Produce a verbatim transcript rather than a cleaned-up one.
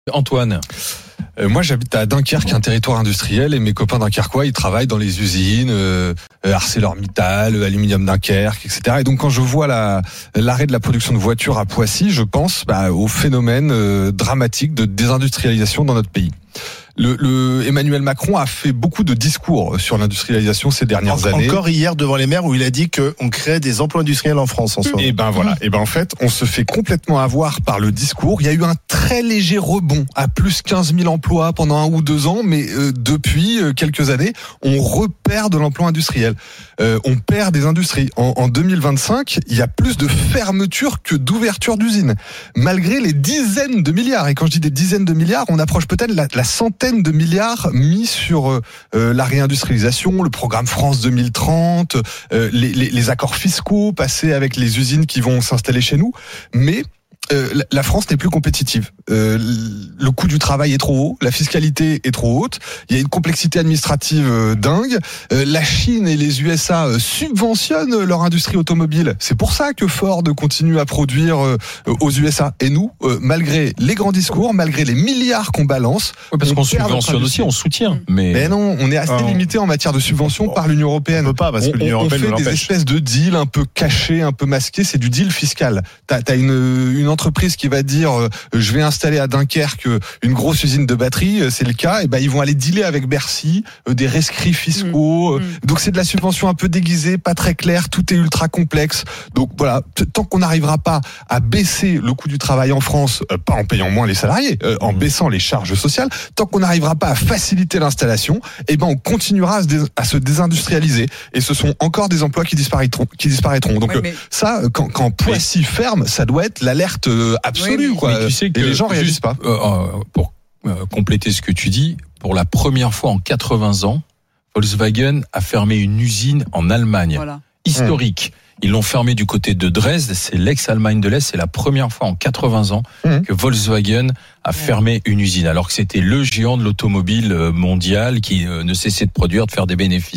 Antoine. Euh, moi, j'habite à Dunkerque, un territoire industriel, et mes copains dunkerquois, ils travaillent dans les usines, euh, ArcelorMittal, Aluminium Dunkerque, et cetera. Et donc, quand je vois la, l'arrêt de la production de voitures à Poissy, je pense bah, au phénomène euh, dramatique de désindustrialisation dans notre pays. Le, le Emmanuel Macron a fait beaucoup de discours sur l'industrialisation ces dernières en, années. Encore hier devant les maires où il a dit qu'on crée des emplois industriels en France en ce moment. Et ben voilà. Et ben en fait, on se fait complètement avoir par le discours. Il y a eu un très léger rebond à plus quinze mille emplois pendant un ou deux ans, mais euh, depuis euh, quelques années, on repère de l'emploi industriel. Euh, on perd des industries. En, en deux mille vingt-cinq, il y a plus de fermetures que d'ouvertures d'usines, malgré les dizaines de milliards. Et quand je dis des dizaines de milliards, on approche peut-être la, la centaine de milliards mis sur euh, la réindustrialisation, le programme France deux mille trente, euh, les, les, les accords fiscaux passés avec les usines qui vont s'installer chez nous. Mais euh, la France n'est plus compétitive. Euh, le coût du travail est trop haut, la fiscalité est trop haute, il y a une complexité administrative euh, dingue. Euh, la Chine et les U S A euh, subventionnent leur industrie automobile. C'est pour ça que Ford continue à produire euh, aux U S A. Et nous, euh, malgré les grands discours, malgré les milliards qu'on balance, oui, parce on qu'on subventionne aussi, on soutient. Mais, mais non, on est assez oh. limité en matière de subvention par l'Union européenne. On peut pas parce que l'Union on, on européenne fait des espèces de deals un peu cachés, un peu masqués. C'est du deal fiscal. T'as, t'as une, une entreprise qui va dire euh, je vais installer à Dunkerque une grosse usine de batterie, c'est le cas, et ben ils vont aller dealer avec Bercy euh, des rescrits fiscaux. Mmh. Euh, donc c'est de la subvention un peu déguisée, pas très claire, tout est ultra complexe. Donc voilà, t- tant qu'on n'arrivera pas à baisser le coût du travail en France, euh, pas en payant moins les salariés, euh, en mmh. baissant les charges sociales, tant qu'on n'arrivera pas à faciliter l'installation, et ben on continuera à se, dé- à se désindustrialiser, et ce sont encore des emplois qui disparaîtront, qui disparaîtront. Donc oui, mais... euh, ça, quand, quand Poissy mais... ferme, ça doit être l'alerte euh, absolue, oui, quoi. Mais tu sais que et les gens réagissent juste, pas. Euh, pour euh, compléter ce que tu dis, pour la première fois en quatre-vingts ans, Volkswagen a fermé une usine en Allemagne. Voilà. Historique. Mmh. Ils l'ont fermé du côté de Dresde, c'est l'ex-Allemagne de l'Est, c'est la première fois en quatre-vingts ans mmh. que Volkswagen a fermé une usine, alors que c'était le géant de l'automobile mondial qui ne cessait de produire, de faire des bénéfices.